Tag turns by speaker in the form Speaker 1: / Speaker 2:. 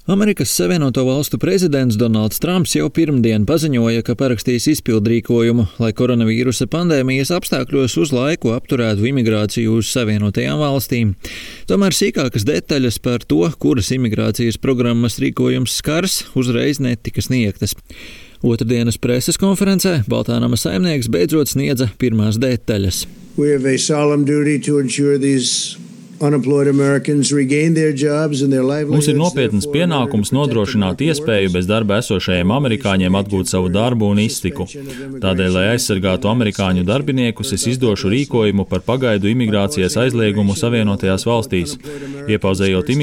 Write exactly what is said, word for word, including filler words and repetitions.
Speaker 1: Amerikas Savienoto Valstu prezidents Donalds Trumps jau pirmdien paziņoja, ka parakstīs izpildrīkojumu, lai koronavīrusa pandēmijas apstākļos uz laiku apturētu imigrāciju uz Savienotajām valstīm. Tomēr sīkākas detaļas par to, kuras imigrācijas programmas rīkojums skars, uzreiz netika sniegtas. Otrdienas preses konferencē Baltānama saimnieks beidzot sniedza pirmās detaļas.
Speaker 2: We have a solemn duty to ensure these unemployed Americans regain their jobs and their livelihoods.
Speaker 3: Mums ir nopietnas pienākums nodrošināt iespēju bez darba esošajiem amerikāņiem atgūt savu darbu un iztiku. Tādēļ, lai aizsargātu amerikāņu darbiniekus, es izdošu rīkojumu par pagaidu imigrācijas aizliegumu Savienotajās valstīs. Iepauzējot imigrāciju,